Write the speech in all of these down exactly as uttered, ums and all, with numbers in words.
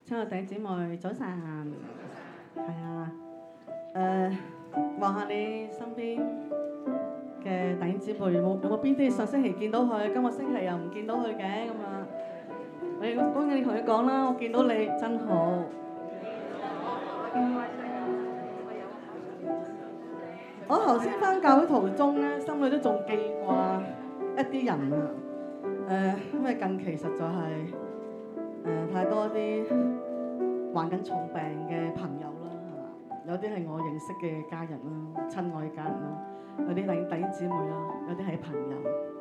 親愛弟兄姊妹，早晨，係啊，誒、望下你身邊嘅弟兄姊妹，有冇有冇邊啲上星期見到佢，今個星期又唔見到佢嘅咁啊？你恭喜你同佢講啦，我見到你真好。我頭先翻教會途中咧，心裏都仲記掛一啲人啊，誒、因為近期實在係。誒、太多啲患緊重病嘅朋友啦，有啲係我認識嘅家人啦，親愛嘅家人啦，有啲弟弟兄姊妹啦，有啲係朋友，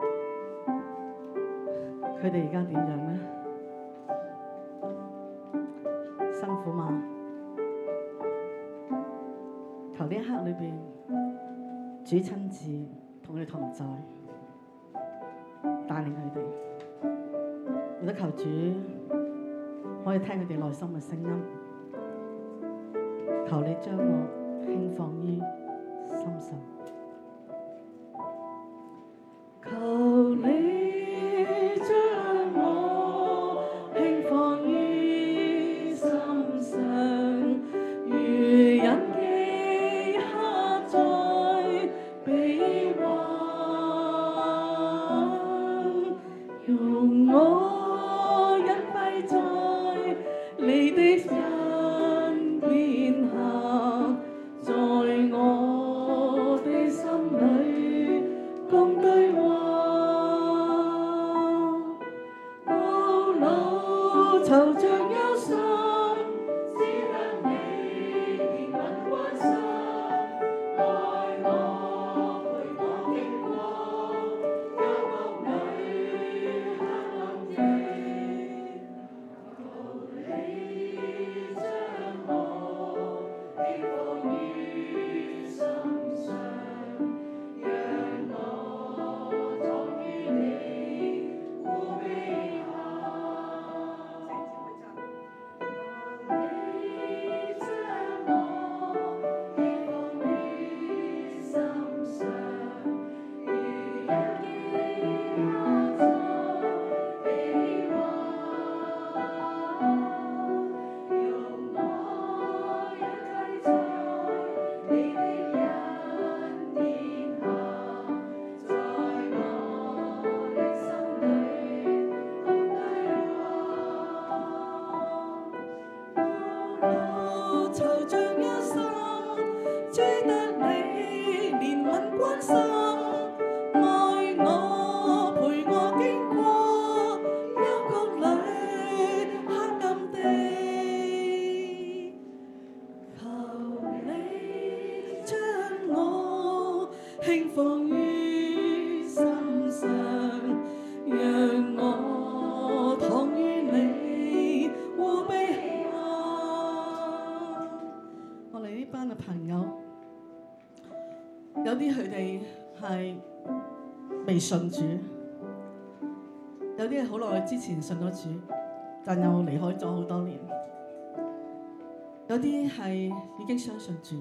佢哋而家點樣咧？辛苦嘛？求呢一刻裏邊，主親自同佢哋同在，帶領佢哋，亦都求主。可以聽佢哋內心嘅聲音，求你將我輕放於心上，求你將我輕放於心上，如人記刻在臂彎，容我隱蔽在你的恩典下，在我的心裏共對話，高樓惆悵憂心，只得你憐憫關心，愛我陪我經過幽谷裏黑暗夜。輕放於心上，讓我躺於你護庇下。我哋呢班嘅朋友，有啲佢哋係未信主，有啲係好耐之前信咗主，但又離開咗好多年，有啲係已經相信主。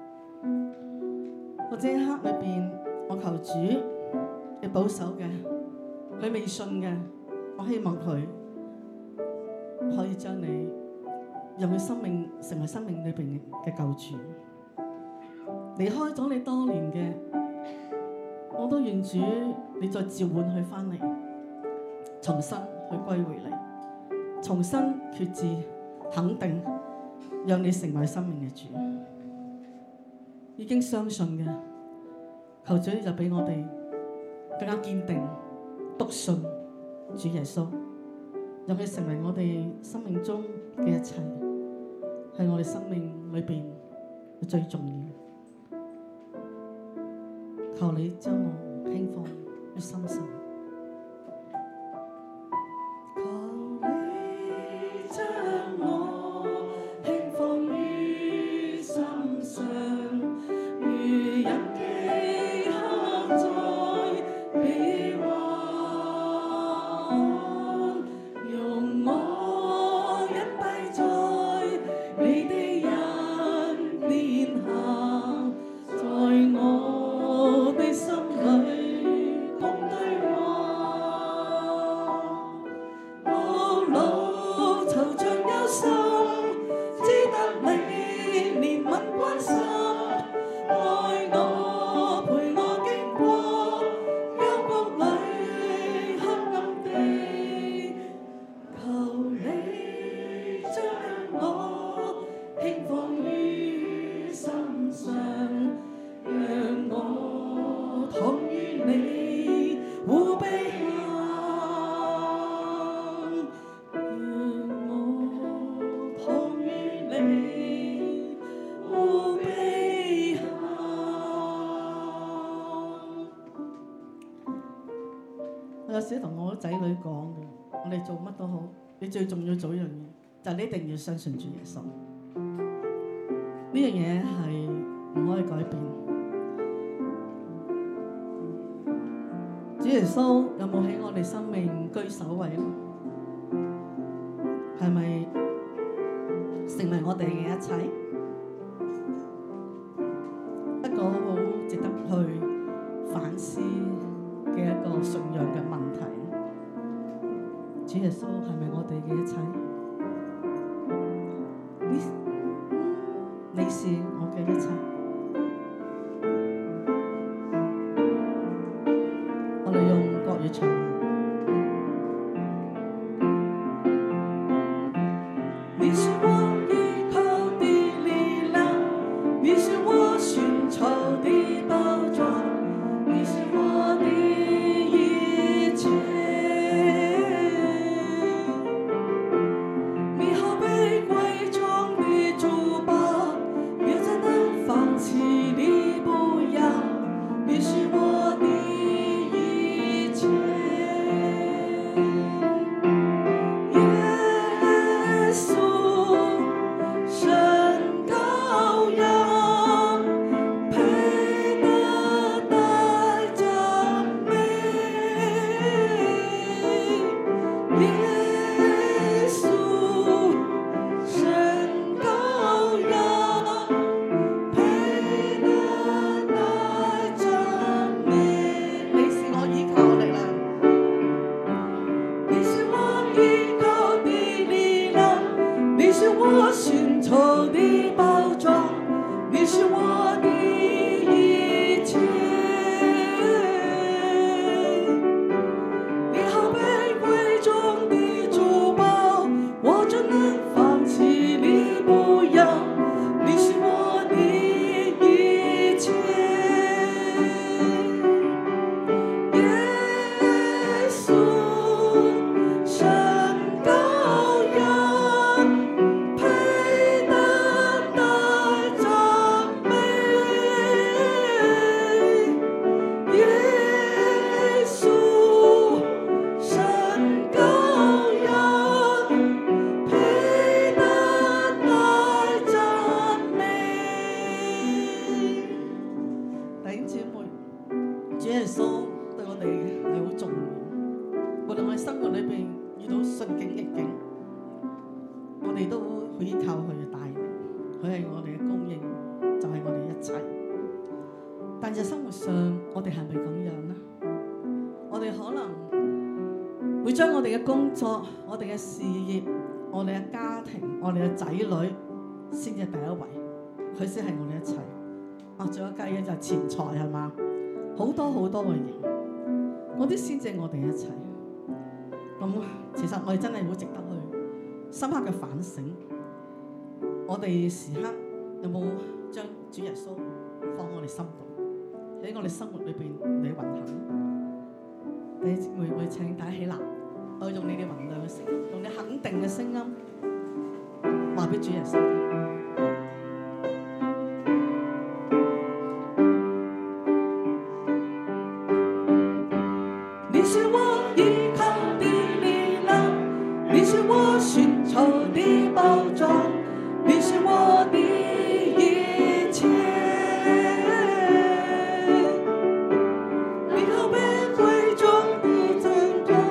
或者一刻裏邊，我求主嘅保守嘅，佢未信嘅，我希望佢可以將你讓佢生命成為生命裏邊嘅救主。離開咗你多年嘅，我都願主你再召喚佢翻嚟，重新去歸回你，重新決志肯定，讓你成為生命嘅主。已經相信嘅，求主就俾我哋更加堅定篤信主耶穌，讓佢成為我哋生命中嘅一切，係我哋生命裏邊最重要。求你將我輕放於心上。在我的心裏共對話。 時同我仔女講嘅，我哋做乜都好，你最重要做一樣嘢，就係你一定要相信主耶穌。呢樣嘢係唔可以改變。主耶穌有冇喺我哋生命居首位咧？係咪成為我哋嘅一切？一個好值得去反思嘅一個信仰嘅問題。主耶穌係咪我哋嘅一切？你你是我嘅一切。我哋用國語唱。你是我依靠的力量，你是我尋求的寶藏，你是我的一切。你好比貴重的珠寶，別再能放棄，你不要，你是我的一切。耶穌我哋嘅事業，我哋嘅家庭，我哋嘅仔女先至第一位，佢先係我哋一切。啊，仲有計嘅就係錢財係嘛，好多好多嘅嘢，嗰啲先至係我哋一切。咁其實我哋真係好值得去深刻嘅反省，我哋時刻有冇將主耶穌放我哋心度，喺我哋生活裏邊嚟運行？弟兄姊妹會請大家起立。我用你哋宏亮嘅聲音，用你肯定嘅聲音，話俾主耶穌聽。你是我依靠的力量，你是我尋求的寶藏，你是我的一切。你好比貴重的珍寶。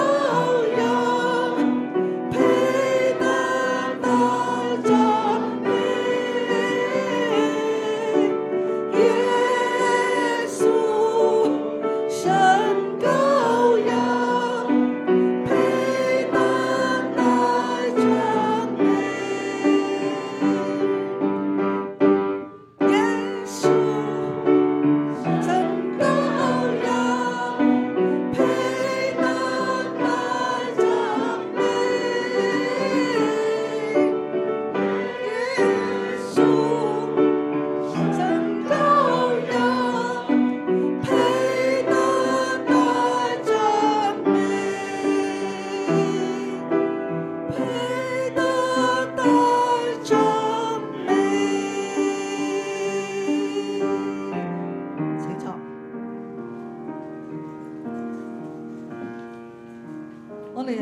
神羔羊配得大讚美。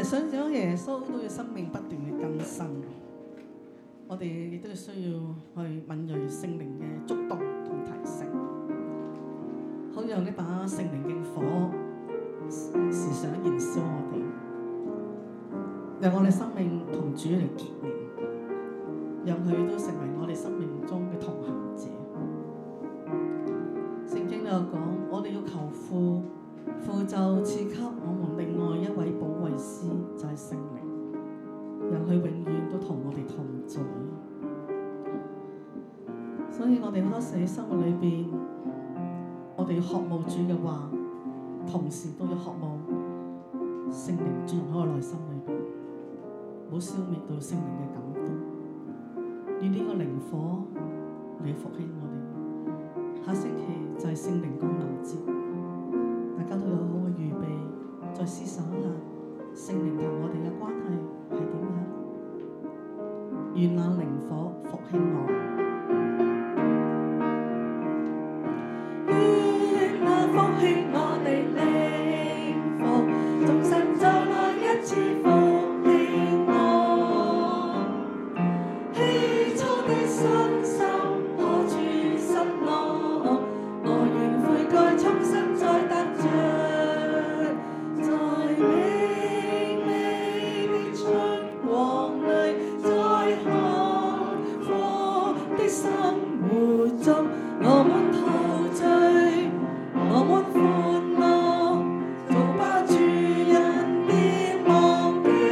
想咗耶穌都要生命不斷嘅更新，我哋亦都需要去敏鋭聖靈嘅觸動同提醒，好讓呢把聖靈嘅火時常燃燒我哋，讓我哋生命同主嚟結連，讓佢都成為我哋生命中嘅同行者。聖經都有講，我哋要求父，父就賜給我們另外一位保惠師，就係聖靈，讓佢永遠都同我哋同在。所以我哋好多時喺生活裏邊，我哋要渴慕主嘅話，同時都要渴慕聖靈進入喺我內心裏邊，唔好消滅到聖靈嘅感動。願呢個靈火嚟復興我哋。下星期就係聖靈降臨節，大家都有好嘅預備，再思想一下聖靈同我哋嘅關係係點樣。願那靈火復興我。願那復興我哋靈火，眾神再來一次復興我。起初的信心何處失落？我願悔改，重新再得着，在明媚的春光裏，在幸福的生活中，我們陶醉，我們歡樂，做吧主人別忘記。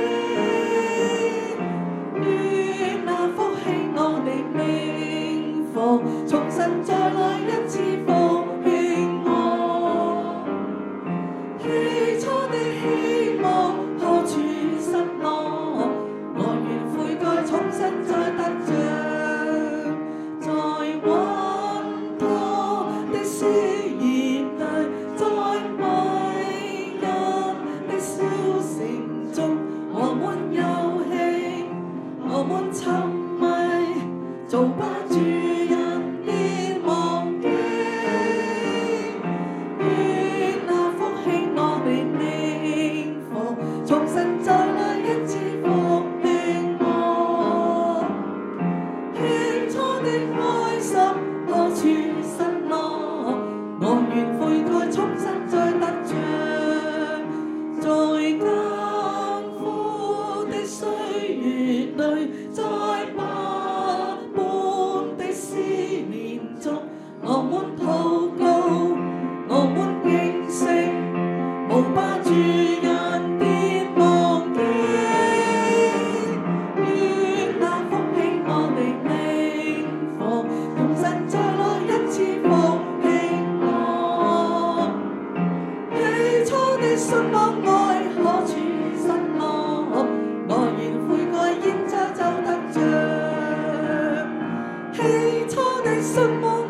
願那復興我哋靈火，重新再來一次復興我。起初的希望何處失落？我願悔改，重新再得着，在穩妥的詩業裏，在迷人的小城中，我們遊戲，我們沉迷，做吧主人別忘記。願那復興我哋靈火，重新再來一次復興我。起初的開心何處失落？我願悔改，重新再得着，在艱苦的歲月裏，在百般的思念中，我們禱告，我們認識，無把主人別忘記。願那復興我哋靈火，重新再來一次復興我。起初的信望愛何處失落？我願悔改，現在就得着。起初的信望